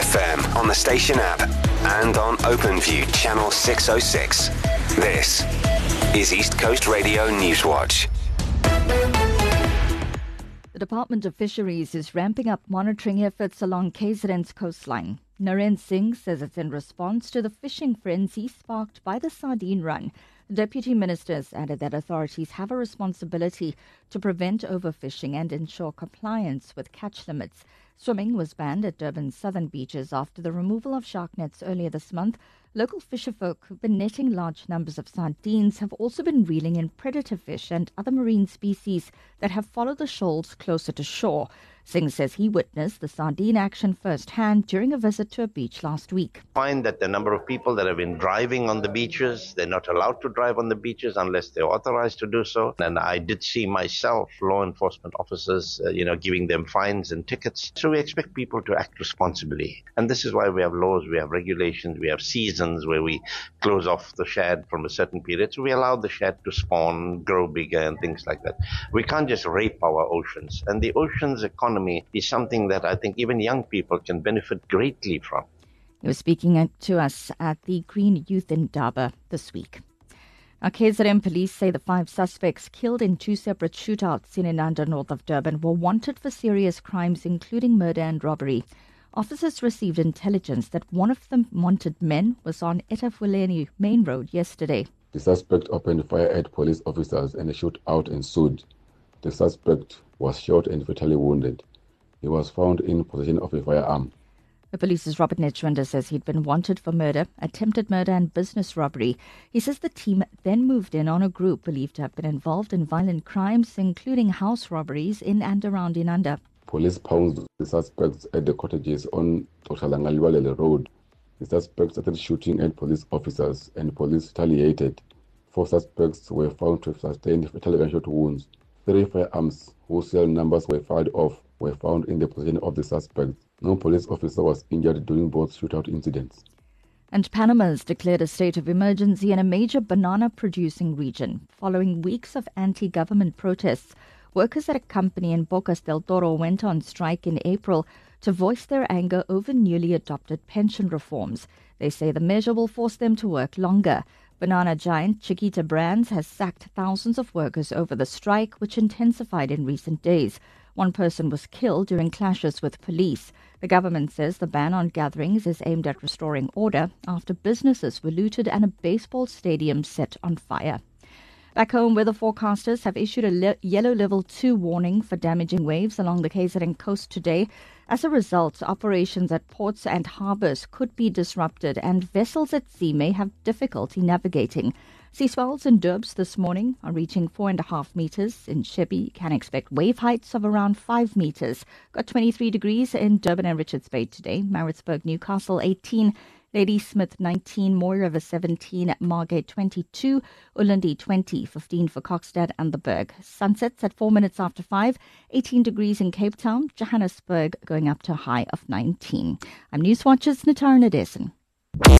FM on the station app and on OpenView channel 606. This is East Coast Radio Newswatch. The Department of Fisheries is ramping up monitoring efforts along KZN's coastline. Naren Singh says it's in response to the fishing frenzy sparked by the sardine run. The Deputy Ministers added that authorities have a responsibility to prevent overfishing and ensure compliance with catch limits. Swimming was banned at Durban's southern beaches after the removal of shark nets earlier this month. Local fisherfolk who've been netting large numbers of sardines have also been reeling in predator fish and other marine species that have followed the shoals closer to shore. Singh says he witnessed the sardine action firsthand during a visit to a beach last week. Find that the number of people that have been driving on the beaches, they're not allowed to drive on the beaches unless they're authorized to do so. And I did see myself law enforcement officers, giving them fines and tickets. So we expect people to act responsibly. And this is why we have laws, we have regulations, we have seasons where we close off the shad from a certain period. So we allow the shad to spawn, grow bigger and things like that. We can't just rape our oceans. And the ocean's economy is something that I think even young people can benefit greatly from. He was speaking to us at the Green Youth Indaba this week. Now, KZN police say the 5 suspects killed in 2 separate shootouts in Inanda, north of Durban, were wanted for serious crimes, including murder and robbery. Officers received intelligence that one of the wanted men was on Etabuleni Main Road yesterday. The suspect opened fire at police officers and a shootout ensued. The suspect was shot and fatally wounded. He was found in possession of a firearm. The police's Robert Netschwender says he'd been wanted for murder, attempted murder and business robbery. He says the team then moved in on a group believed to have been involved in violent crimes, including house robberies in and around Inanda. Police pounced the suspects at the cottages on Toshalangaliwalele Road. The suspects started shooting at police officers and police retaliated. 4 suspects were found to have sustained fatal gunshot wounds. 3 firearms whose serial numbers were fired off were found in the possession of the suspects. No police officer was injured during both shootout incidents. And Panama's declared a state of emergency in a major banana-producing region. Following weeks of anti-government protests, workers at a company in Bocas del Toro went on strike in April to voice their anger over newly adopted pension reforms. They say the measure will force them to work longer. Banana giant Chiquita Brands has sacked thousands of workers over the strike, which intensified in recent days. 1 person was killed during clashes with police. The government says the ban on gatherings is aimed at restoring order after businesses were looted and a baseball stadium set on fire. Back home, weather forecasters have issued a yellow level 2 warning for damaging waves along the KZN coast today. As a result, operations at ports and harbours could be disrupted and vessels at sea may have difficulty navigating. Sea swells in Durbs this morning are reaching 4.5 metres. In Shebi, can expect wave heights of around 5 metres. Got 23 degrees in Durban and Richards Bay today. Maritzburg, Newcastle 18. Ladysmith 19, Moy River 17, Margate 22, Ulundi 20, 15 for Kokstad and the Berg. Sunsets at 4 minutes after 5, 18 degrees in Cape Town, Johannesburg going up to a high of 19. I'm Newswatch's Natara Nadesan.